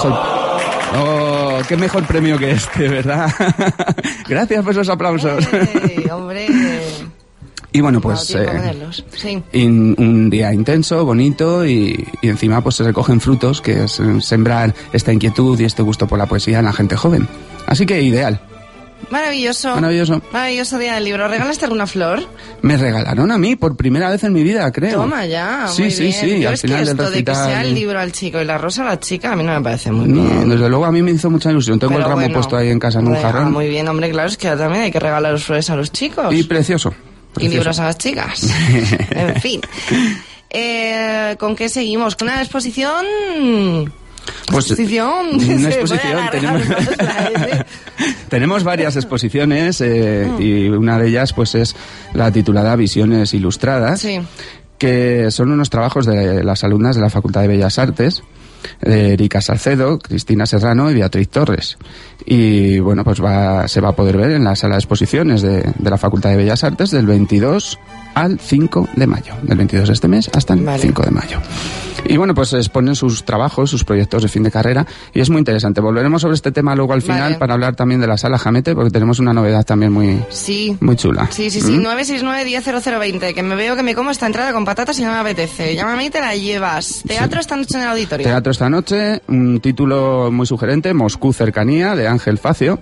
mejor premio que este, ¿verdad? Gracias por esos aplausos. Hombre. Y bueno, pues un día intenso, bonito y encima pues se recogen frutos, que es sembrar esta inquietud y este gusto por la poesía en la gente joven. Así que ideal. Maravilloso día del libro. ¿Regalaste alguna flor? Me regalaron a mí por primera vez en mi vida, creo. Toma ya, sí, muy bien. Sí, yo al es final que esto del recital... de que sea el libro al chico y la rosa a la chica, a mí no me parece muy bien. Desde luego a mí me hizo mucha ilusión. Tengo el ramo puesto ahí en casa en un jarrón. Muy bien, hombre, claro, es que también hay que regalar los flores a los chicos. Y precioso. Y libros a las chicas. En fin. ¿Con qué seguimos? ¿Con una exposición? Pues una exposición. Tenemos varias exposiciones y una de ellas pues es la titulada Visiones Ilustradas, que son unos trabajos de las alumnas de la Facultad de Bellas Artes, Erika Salcedo, Cristina Serrano y Beatriz Torres. Y bueno, pues se va a poder ver en la sala de exposiciones de la Facultad de Bellas Artes del 22 al 5 de mayo. Del 22 de este mes hasta el 5 de mayo. Y bueno, pues exponen sus trabajos, sus proyectos de fin de carrera, y es muy interesante. Volveremos sobre este tema luego al final para hablar también de la Sala Jamete, porque tenemos una novedad también muy chula. Sí, 969-100020, que me veo que me como esta entrada con patatas y no me apetece. Llámame y te la llevas. Teatro esta noche en el auditorio. Teatro esta noche, un título muy sugerente, Moscú Cercanía, de Ángel Facio.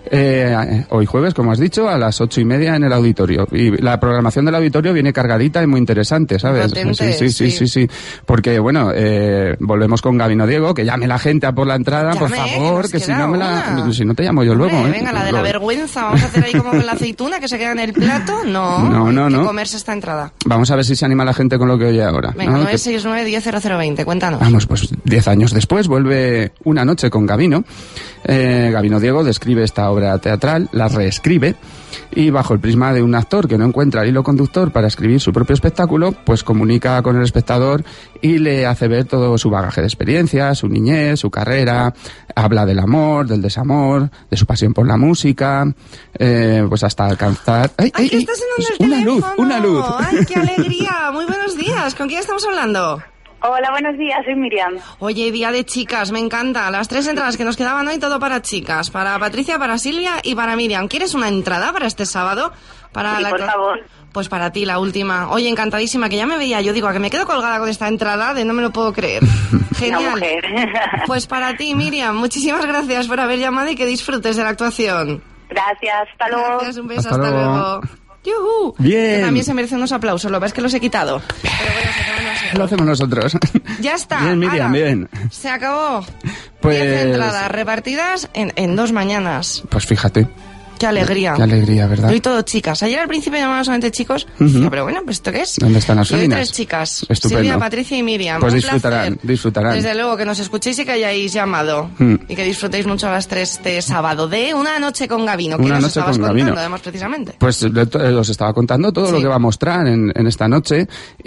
Hoy jueves, como has dicho, a las 8:30 en el auditorio. Y la programación del auditorio viene cargadita y muy interesante, ¿sabes? Potente, sí. Porque, bueno, volvemos con Gabino Diego, que llame la gente a por la entrada, por favor, que si no te llamo yo luego. Venga, la de la vergüenza, vamos a hacer ahí como con la aceituna que se queda en el plato. No. Comerse esta entrada. Vamos a ver si se anima la gente con lo que oye ahora. Venga, 969-100020, cuéntanos. Vamos, pues 10 años después vuelve Una noche con Gabino. Gabino Diego describe esta obra teatral, la reescribe, y bajo el prisma de un actor que no encuentra el hilo conductor para escribir su propio espectáculo, pues comunica con el espectador y le hace ver todo su bagaje de experiencias, su niñez, su carrera, habla del amor, del desamor, de su pasión por la música, pues hasta alcanzar... ¡Ay, que está sonando el teléfono! ¡Una luz! ¡Ay, qué alegría! Muy buenos días. ¿Con quién estamos hablando? Hola, buenos días, soy Miriam. Oye, día de chicas, me encanta. Las 3 entradas que nos quedaban hoy, todo para chicas. Para Patricia, para Silvia y para Miriam. ¿Quieres una entrada para este sábado? Por favor. Pues para ti, la última. Oye, encantadísima, que ya me veía. Yo digo, a que me quedo colgada con esta entrada de no me lo puedo creer. Genial. Pues para ti, Miriam, muchísimas gracias por haber llamado y que disfrutes de la actuación. Gracias, hasta luego. Gracias, un beso, hasta luego. ¡Yujú! Bien. Que también se merecen unos aplausos, lo ves que los he quitado. Pero bueno, lo hacemos nosotros. Ya está. Bien, Miriam, bien. Se acabó. Pues 10 entradas repartidas en 2 mañanas. Pues fíjate. Qué alegría. Qué alegría, ¿verdad? Hoy todo chicas. Ayer al principio llamaban solamente chicos. Pero bueno, pues ¿esto qué es? ¿Dónde están las féminas? féminas? 3 chicas. Estupendo. Silvia, Patricia y Miriam. Pues un disfrutarán. Desde luego, que nos escuchéis y que hayáis llamado. Y que disfrutéis mucho a las 3 este sábado de Una noche con Gabino. Que nos estabas contando, además, precisamente. Pues os estaba contando todo lo que va a mostrar en esta noche.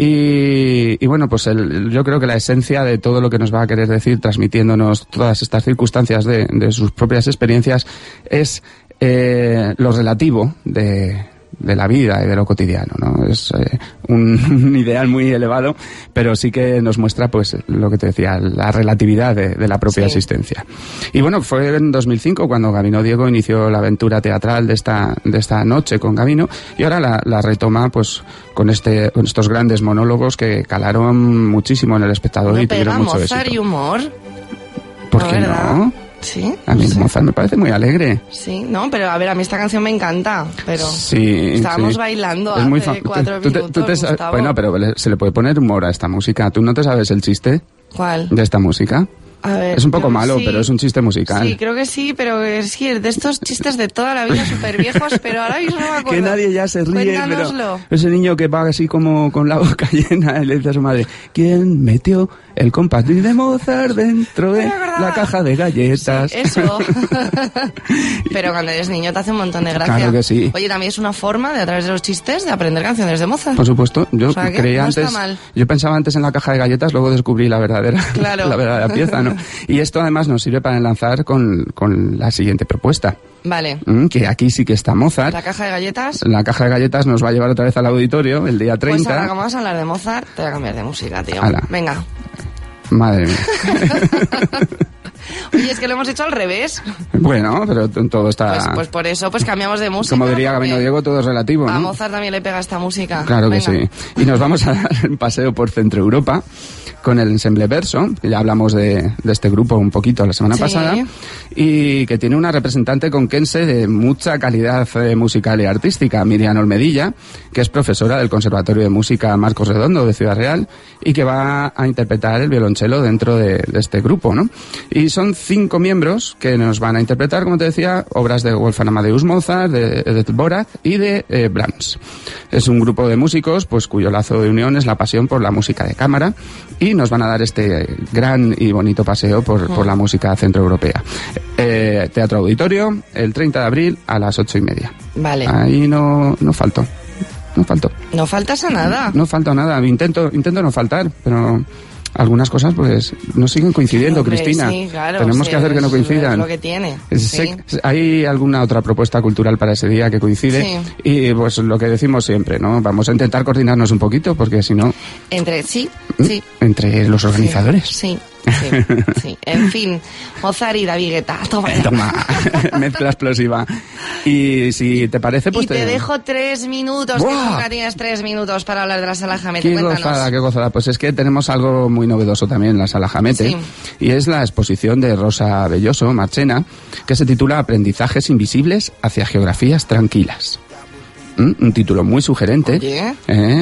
Y bueno, pues yo creo que la esencia de todo lo que nos va a querer decir, transmitiéndonos todas estas circunstancias de sus propias experiencias, es lo relativo de la vida y de lo cotidiano, ¿no? Es un ideal muy elevado, pero sí que nos muestra, pues, lo que te decía, la relatividad de la propia existencia. Y bueno, fue en 2005 cuando Gabino Diego inició la aventura teatral de esta noche con Gabino, y ahora la retoma, pues, con estos grandes monólogos que calaron muchísimo en el espectador y tuvieron mucho éxito. Mozart y humor. ¿Por qué no? Sí. A mí Mozart me parece muy alegre. Sí, no, pero a ver, a mí esta canción me encanta, pero sí, estábamos bailando es hace 4 minutos, bueno, pero se le puede poner humor a esta música. ¿Tú no te sabes el chiste? ¿Cuál? De esta música. A ver, es un poco malo, pero es un chiste musical. Sí, creo que sí, pero es de estos chistes de toda la vida súper viejos, pero ahora mismo no me acuerdo. Que nadie ya se ríe, Cuéntanoslo. Pero ese niño que va así como con la boca llena y le dice a su madre, ¿quién metió el compás de Mozart dentro de la caja de galletas? Sí, eso. Pero cuando eres niño te hace un montón de gracia. Claro que sí. Oye, también es una forma de, a través de los chistes, de aprender canciones de Mozart. Por supuesto. Yo creía no antes, está mal. yo pensaba antes en la caja de galletas, luego descubrí la verdadera pieza, ¿no? Y esto además nos sirve para enlazar con la siguiente propuesta. Vale. Que aquí sí que está Mozart. ¿La caja de galletas? La caja de galletas nos va a llevar otra vez al auditorio el día 30. Pues ahora, como vas a hablar de Mozart, te voy a cambiar de música, tío. Ala. Venga. Madre mía. Oye, es que lo hemos hecho al revés. Bueno, pero todo está... Pues por eso, pues cambiamos de música. Como diría Gabino Diego, todo es relativo, ¿no? A Mozart también le pega esta música. Claro Venga. que sí. Y nos vamos a dar un paseo por Centro Europa con el Ensemble Verso, que ya hablamos de este grupo un poquito la semana pasada, y que tiene una representante conquense de mucha calidad musical y artística, Miriam Olmedilla, que es profesora del Conservatorio de Música Marcos Redondo de Ciudad Real, y que va a interpretar el violonchelo dentro de este grupo, ¿no? Y son 5 miembros que nos van a interpretar, como te decía, obras de Wolfgang Amadeus Mozart, de Edith Dvorak y de Brahms. Es un grupo de músicos, pues cuyo lazo de unión es la pasión por la música de cámara, y nos van a dar este gran y bonito paseo por la música centroeuropea. Teatro Auditorio, el 30 de abril a las 8:30. Vale. Ahí no falto. No falto. No faltas a nada. No falta nada. Intento no faltar, pero algunas cosas pues no siguen coincidiendo, Hombre, Cristina. sí, claro, tenemos sí, que hacer que no coincidan. Es lo que tiene. ¿Hay alguna otra propuesta cultural para ese día que coincide? Sí. Y pues lo que decimos siempre, ¿no? Vamos a intentar coordinarnos un poquito, porque si no... Entre los organizadores. Sí. En fin, Mozart y David Guetta. Toma. Mezcla explosiva. Y si te parece, pues y te dejo 3 minutos. ¡Buah! Que tienes 3 minutos para hablar de la Sala Jamete. Qué Cuéntanos. qué gozada. Pues es que tenemos algo muy novedoso también en la Sala Jamete. Sí. Y es la exposición de Rosa Belloso, Marchena, que se titula Aprendizajes invisibles hacia geografías tranquilas. Un título muy sugerente. Oye.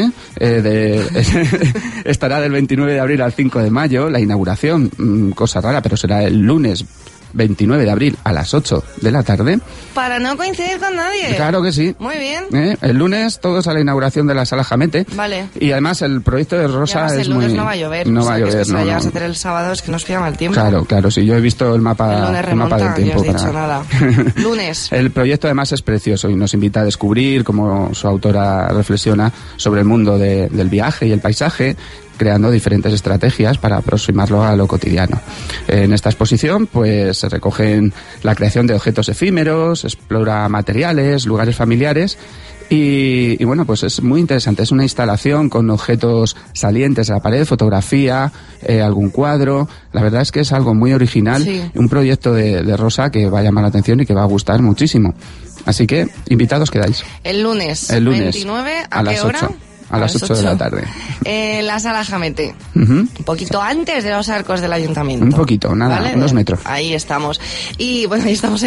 Estará del 29 de abril al 5 de mayo la inauguración, cosa rara, pero será el lunes 29 de abril a las 8 de la tarde. Para no coincidir con nadie. Claro que sí. Muy bien. El lunes todos a la inauguración de la Sala Jamete. Vale. Y además el proyecto de Rosa es muy... el lunes no va a llover. No va a llover, si no. vayas a hacer el sábado es que nos pilla mal tiempo. Claro, sí, yo he visto el mapa, El lunes el mapa remonta, del tiempo. ya has dicho nada. Lunes. El proyecto además es precioso y nos invita a descubrir, como su autora reflexiona, sobre el mundo del viaje y el paisaje, creando diferentes estrategias para aproximarlo a lo cotidiano. En esta exposición pues se recogen la creación de objetos efímeros, explora materiales, lugares familiares y bueno, pues es muy interesante. Es una instalación con objetos salientes a la pared, fotografía, algún cuadro. La verdad es que es algo muy original, sí. Un proyecto de Rosa que va a llamar la atención y que va a gustar muchísimo. Así que, invitados quedáis. El lunes 29, ¿a qué las hora? 8. A las 8 de la tarde. La Sala Jamete. Uh-huh. Un poquito antes de los arcos del ayuntamiento. Un poquito, nada, ¿vale? unos metros. Ahí estamos. Y bueno, ahí estás.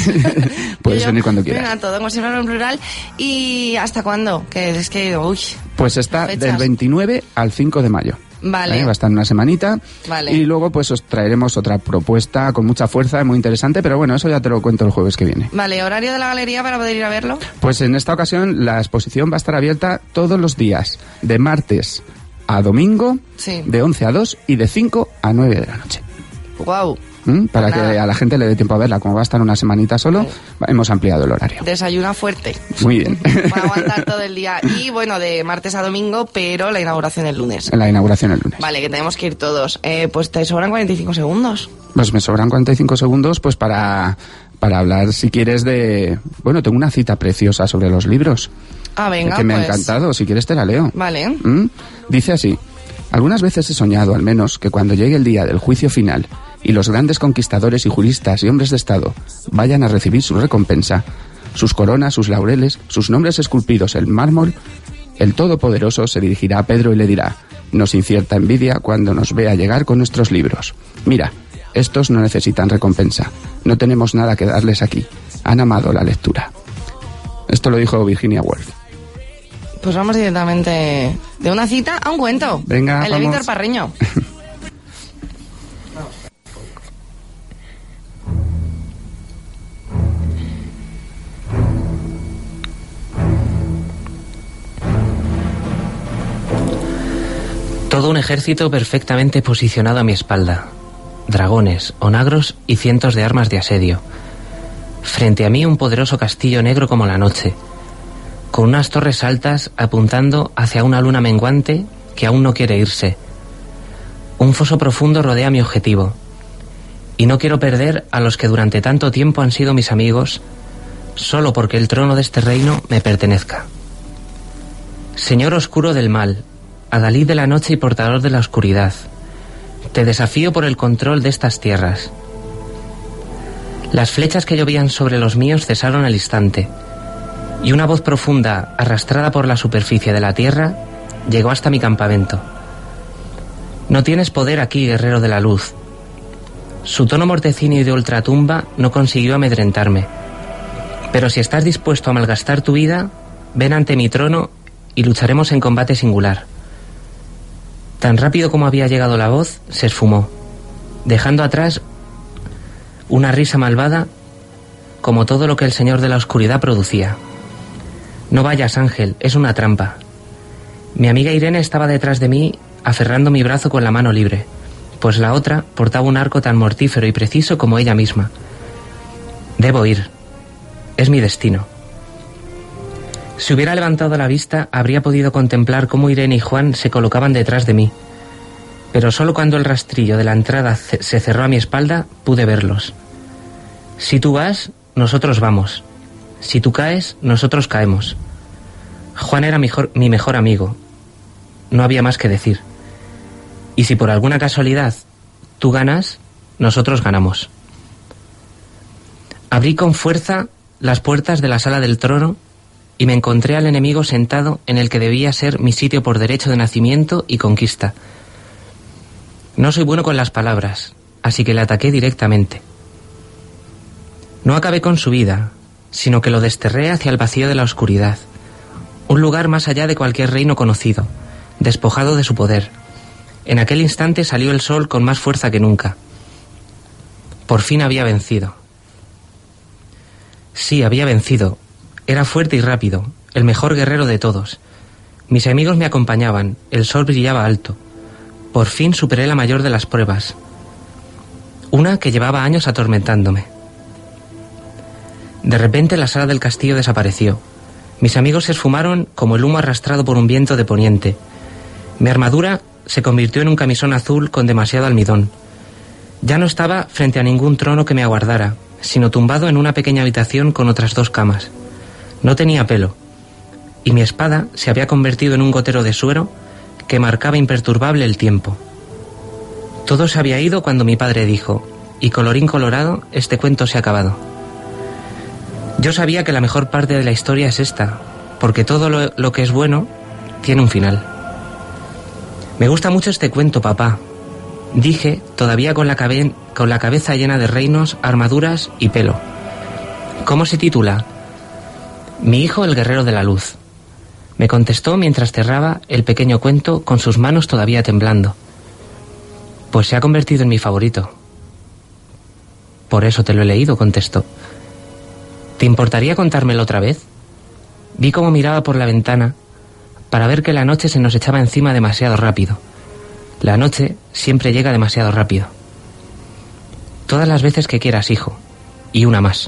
Puedes venir cuando quieras. Venga, todo como si fuera en plural. ¿Y hasta cuándo? Que es que, uy. Pues está del 29 al 5 de mayo. Vale. Va a estar una semanita. Vale. Y luego pues os traeremos otra propuesta con mucha fuerza, muy interesante, pero bueno, eso ya te lo cuento el jueves que viene. Vale, ¿horario de la galería para poder ir a verlo? Pues en esta ocasión la exposición va a estar abierta todos los días, de martes a domingo, sí. De 11 a 2 y de 5 a 9 de la noche. Guau. Para que a la gente le dé tiempo a verla. Como va a estar una semanita solo, hemos ampliado el horario. Desayuna fuerte. Muy bien. Para aguantar todo el día. Y bueno, de martes a domingo, pero la inauguración el lunes. La inauguración el lunes. Vale, que tenemos que ir todos. Pues te sobran 45 segundos. Pues me sobran 45 segundos pues para hablar, si quieres, de... Bueno, tengo una cita preciosa sobre los libros. Ah, venga, que me pues. ha encantado. Si quieres te la leo. Vale. Dice así: algunas veces he soñado, al menos, que cuando llegue el día del juicio final y los grandes conquistadores y juristas y hombres de Estado vayan a recibir su recompensa, sus coronas, sus laureles, sus nombres esculpidos en mármol, el Todopoderoso se dirigirá a Pedro y le dirá: nos incierta envidia cuando nos vea llegar con nuestros libros. Mira, estos no necesitan recompensa, no tenemos nada que darles aquí, han amado la lectura. Esto lo dijo Virginia Woolf. Pues vamos directamente de una cita a un cuento. Venga, el de vamos. Víctor Parreño. Todo un ejército perfectamente posicionado a mi espalda. Dragones, onagros y cientos de armas de asedio. Frente a mí un poderoso castillo negro como la noche, con unas torres altas apuntando hacia una luna menguante que aún no quiere irse. Un foso profundo rodea mi objetivo, y no quiero perder a los que durante tanto tiempo han sido mis amigos, solo porque el trono de este reino me pertenezca. Señor oscuro del mal, adalid de la noche y portador de la oscuridad, te desafío por el control de estas tierras. Las flechas que llovían sobre los míos cesaron al instante, y una voz profunda, arrastrada por la superficie de la tierra, llegó hasta mi campamento. No tienes poder aquí, guerrero de la luz. Su tono mortecino y de ultratumba no consiguió amedrentarme. Pero si estás dispuesto a malgastar tu vida, ven ante mi trono y lucharemos en combate singular. Tan rápido como había llegado la voz, se esfumó, dejando atrás una risa malvada como todo lo que el señor de la oscuridad producía. No vayas, Ángel, es una trampa. Mi amiga Irene estaba detrás de mí, aferrando mi brazo con la mano libre, pues la otra portaba un arco tan mortífero y preciso como ella misma. Debo ir. Es mi destino. Si hubiera levantado la vista, habría podido contemplar cómo Irene y Juan se colocaban detrás de mí. pero solo cuando el rastrillo de la entrada se cerró a mi espalda pude verlos. Si tú vas, nosotros vamos. Si tú caes, nosotros caemos. Juan era mi mejor amigo. No había más que decir. Y si por alguna casualidad tú ganas, nosotros ganamos. Abrí con fuerza las puertas de la sala del trono y me encontré al enemigo sentado en el que debía ser mi sitio por derecho de nacimiento y conquista. No soy bueno con las palabras, así que le ataqué directamente. No acabé con su vida, sino que lo desterré hacia el vacío de la oscuridad, un lugar más allá de cualquier reino conocido, despojado de su poder. En aquel instante salió el sol con más fuerza que nunca. Por fin había vencido. Sí, había vencido. Era fuerte y rápido, el mejor guerrero de todos. Mis amigos me acompañaban, el sol brillaba alto. Por fin superé la mayor de las pruebas, una que llevaba años atormentándome. De repente la sala del castillo desapareció. Mis amigos se esfumaron como el humo arrastrado por un viento de poniente. Mi armadura se convirtió en un camisón azul con demasiado almidón. Ya no estaba frente a ningún trono que me aguardara, sino tumbado en una pequeña habitación con otras 2 camas. No tenía pelo, y mi espada se había convertido en un gotero de suero que marcaba imperturbable el tiempo. Todo se había ido cuando mi padre dijo, y colorín colorado, este cuento se ha acabado. Yo sabía que la mejor parte de la historia es esta, porque todo lo que es bueno tiene un final. Me gusta mucho este cuento, papá, dije, todavía con la cabeza llena de reinos, armaduras y pelo. ¿Cómo se titula? Mi hijo, el guerrero de la luz. Me contestó mientras cerraba el pequeño cuento con sus manos todavía temblando. Pues se ha convertido en mi favorito. Por eso te lo he leído, contestó. ¿Te importaría contármelo otra vez? Vi cómo miraba por la ventana para ver que la noche se nos echaba encima demasiado rápido. La noche siempre llega demasiado rápido. Todas las veces que quieras, hijo, y una más.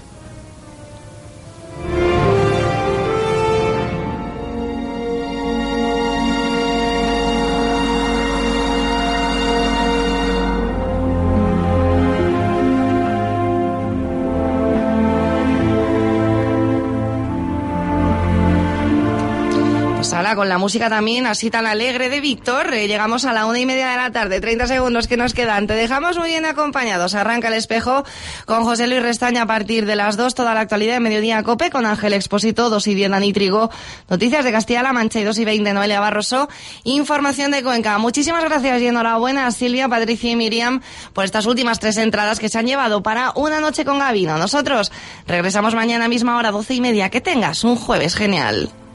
Con la música también así tan alegre de Víctor, llegamos a la 1:30 de la tarde, 30 segundos que nos quedan. Te dejamos muy bien acompañados. Arranca el espejo con José Luis Restaña a partir de las 2, toda la actualidad de Mediodía Cope, con Ángel Expósito, 2:10 Dani Trigo, noticias de Castilla-La Mancha, y 2:20 Noelia Barroso, información de Cuenca. Muchísimas gracias y enhorabuena a Silvia, Patricia y Miriam por estas últimas 3 entradas que se han llevado para Una Noche con Gabino. Nosotros regresamos mañana a misma hora, 12:30. Que tengas un jueves genial.